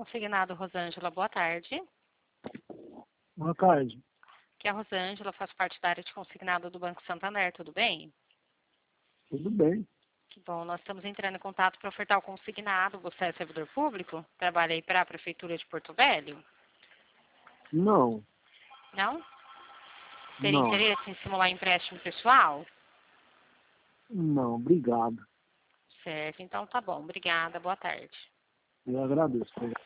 Consignado Rosângela, boa tarde. Boa tarde. Aqui é a Rosângela, faz parte da área de consignado do Banco Santander, tudo bem? Tudo bem. Que bom, nós estamos entrando em contato para ofertar o consignado. Você é servidor público? Trabalha aí para a Prefeitura de Porto Velho? Não, Não? Teria não, interesse em simular empréstimo pessoal? não, obrigado. Certo, então tá bom. Obrigada, boa tarde. Eu agradeço.